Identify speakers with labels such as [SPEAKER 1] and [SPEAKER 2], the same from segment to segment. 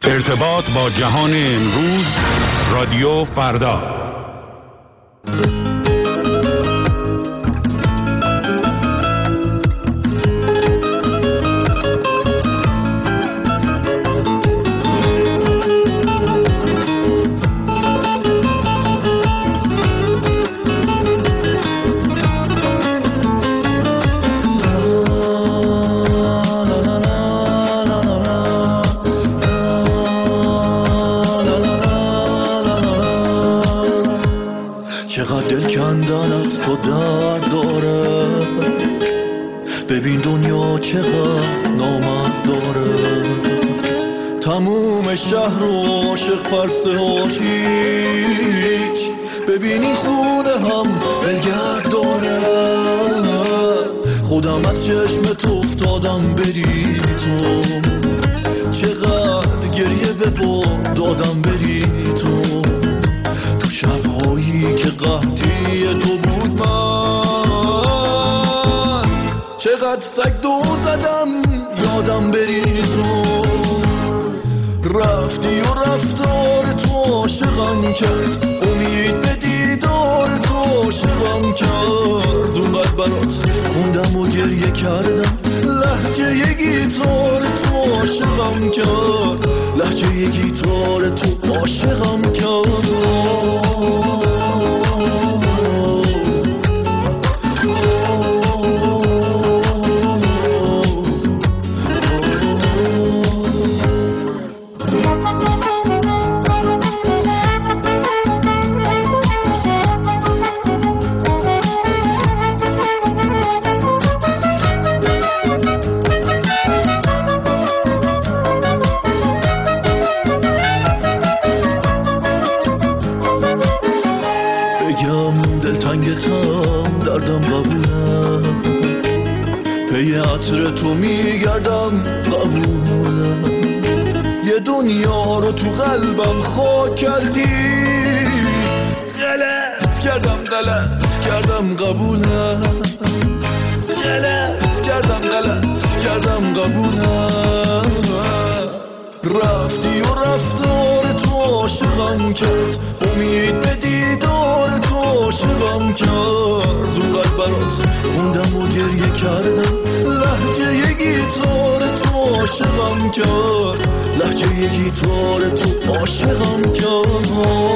[SPEAKER 1] ارتباط با جهان امروز، رادیو فردا.
[SPEAKER 2] چقدر دل کندن از تو درد داره، ببین دنیا چقدر نامرد داره. تموم شهر و عاشق پرسه هاشیچ، ببین این خونه هم بلگرد داره. خودم از چشم تو افتادم بری تو، چقدر گریه به باد دادم بری تو. تو شبهایی که قحطی تو بود من، چقدر سگ دو زدم یادم بری تو. رفتی و رفتار تو عاشقم کرد، امید به دیدار تو عاشقم کرد. اونقدر برات خوندم و گریه کردم، لهجه یه گیتار تو عاشقم کرد، لهجه یه گیتار تو عاشقم کرد. عطر تو میگردم قبولم، یه دنیا رو تو قلبم خاک کردی. غلط کردم قبولم، غلط کردم قبولم. رفتی و رفتار تو عاشقم کرد، امید به دیدار تو عاشقم کرد. اونقدر برات خوندم و گریه کردم، لهجه یه گیتار تو عاشقم کرد، لهجه یه گیتار تو عاشقم کرد.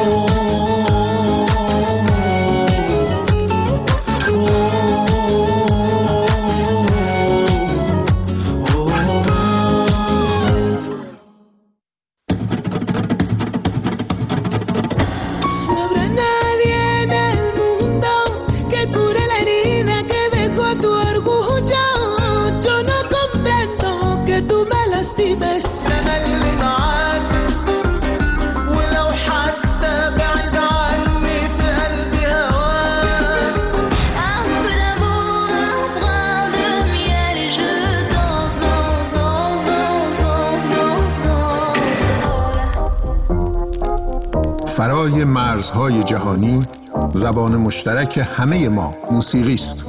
[SPEAKER 3] فرای مرزهای جهانی، زبان مشترک همه ما موسیقی است.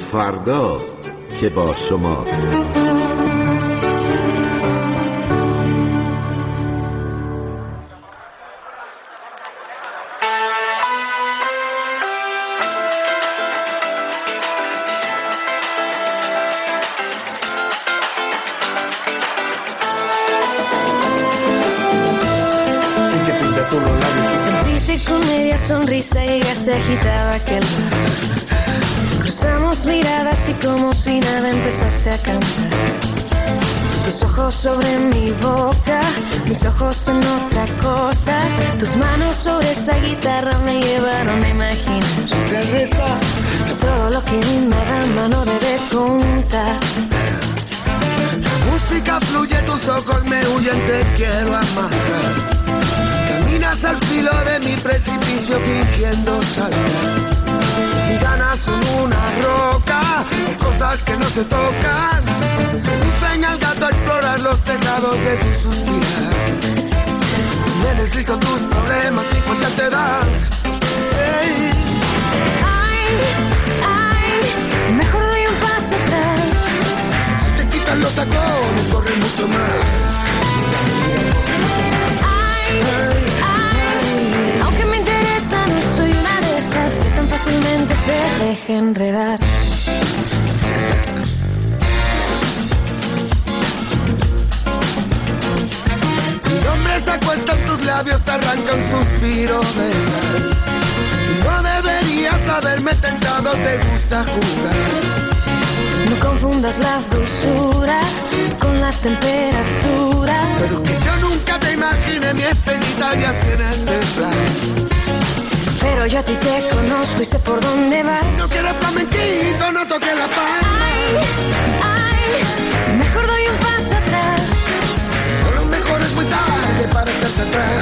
[SPEAKER 4] فرداست که با شماست.
[SPEAKER 5] Sonrisa y ella se agitaba aquel mar. Cruzamos miradas y como si nada empezaste a cantar. Tus ojos sobre mi boca, mis ojos en otra cosa. Tus manos sobre esa guitarra me llevaron a imaginar que todo lo que vi me da mano debe contar.
[SPEAKER 2] La música fluye, tus ojos me huyen, te quiero amar. Caminas al filo de mi precipicio fingiendo saltar. Mis ganas son una roca, hay cosas que no se tocan. Seducen al gato a explorar los tejados de tu suspirar. Me deslizo tus problemas y cuenta te das. Hey.
[SPEAKER 5] Ay, mejor doy un paso atrás.
[SPEAKER 2] Si te quitan los tacones, corre mucho más.
[SPEAKER 5] Aunque me interesa, no soy una de esas que tan fácilmente se deja enredar.
[SPEAKER 2] Mi nombre se acuesta en tus labios, te arranca un suspiro de sal. No deberías haberme tentado, te gusta jugar.
[SPEAKER 5] No confundas la dulzura con la temperatura.
[SPEAKER 2] Pero que yo nunca te imaginé mi escenita y así en el desfile.
[SPEAKER 5] Pero yo a ti te conozco y sé por dónde vas.
[SPEAKER 2] No quieres flamenquito, no toques la palma.
[SPEAKER 5] Ay, mejor doy un paso atrás.
[SPEAKER 2] O lo mejor es muy tarde para echarte atrás.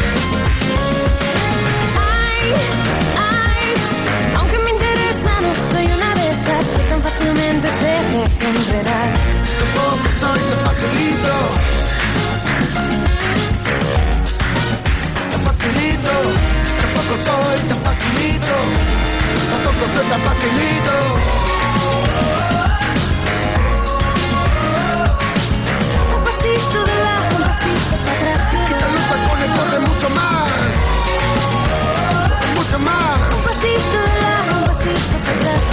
[SPEAKER 5] Ay, aunque me interesa, no soy una de esas que tan fácilmente se deja enredar.
[SPEAKER 2] Tampoco soy tan facilito. Tan facilito. Tampoco soy tan facilito. Tampoco soy tan facilito.
[SPEAKER 5] Un pasito de lado, un pasito para atrás.
[SPEAKER 2] Quita los tacones, corre mucho más. Corre mucho más.
[SPEAKER 5] Un pasito de lado, un pasito para atrás.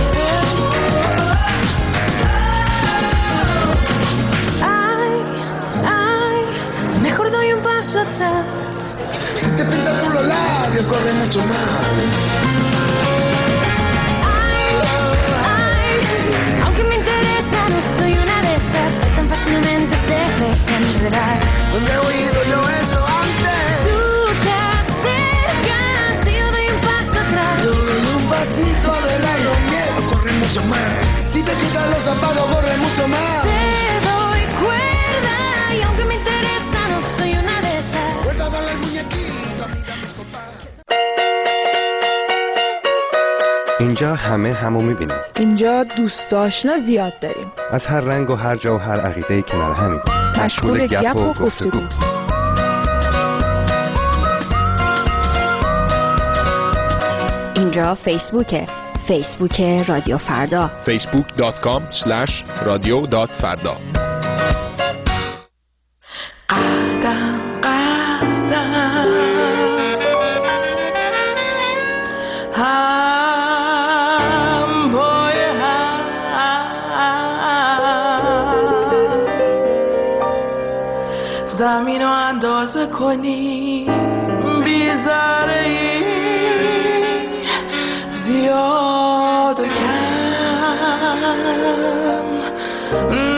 [SPEAKER 5] Ay, mejor doy un paso atrás.
[SPEAKER 2] Si te pintas tú los labios, corre mucho más.
[SPEAKER 5] Ay, aunque me interesa, no soy una de esas que tan fácilmente se deja enredar.
[SPEAKER 2] ¿Dónde he oído yo esto antes?
[SPEAKER 5] Tú te acercas y yo doy un paso atrás.
[SPEAKER 2] Yo doy un pasito de lado, miedo, corre mucho más. Si te quitas los zapatos, corre mucho más.
[SPEAKER 5] Te doy cuerda y aunque me interesa, no soy una de esas.
[SPEAKER 2] Cuerda dale al muñequito, amiga, disculpa.
[SPEAKER 6] اینجا همو میبینیم.
[SPEAKER 7] اینجا دوست آشنا زیاد داریم.
[SPEAKER 6] از هر رنگ و هر جا و هر عقیده‌ای کنار همیم.
[SPEAKER 7] مشغول گپ و گفتگو.
[SPEAKER 8] اینجا فیسبوک رادیو فردا.
[SPEAKER 9] facebook.com/radio.farda.
[SPEAKER 10] زمین رو اندازه کنی بیزاره ای زیاد و کم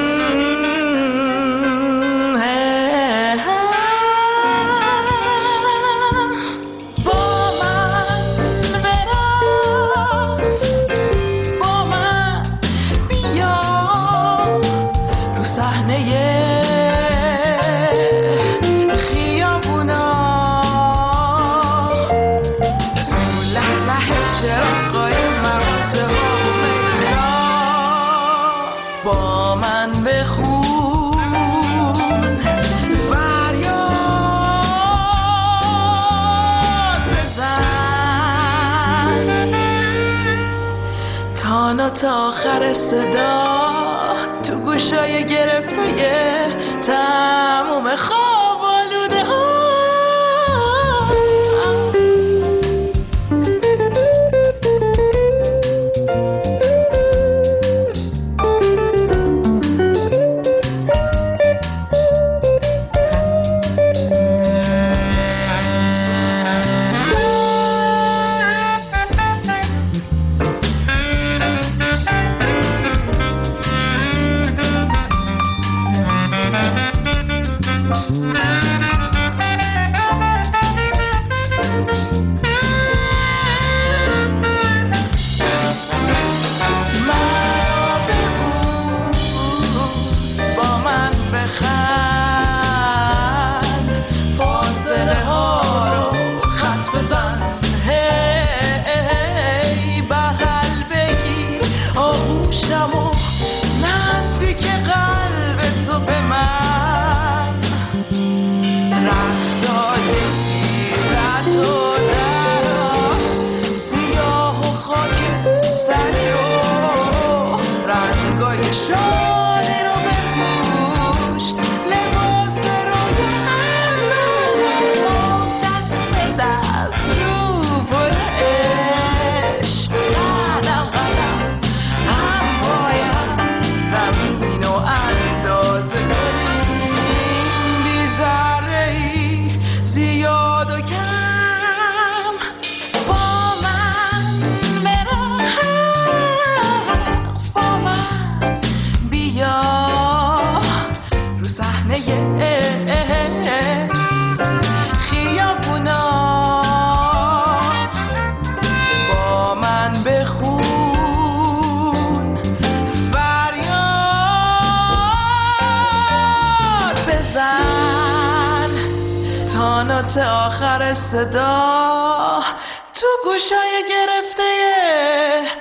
[SPEAKER 10] تا آخر صدا تو گوشای گرفته تموم خواب آلوده ها. آخر صدا تو گوشای گرفته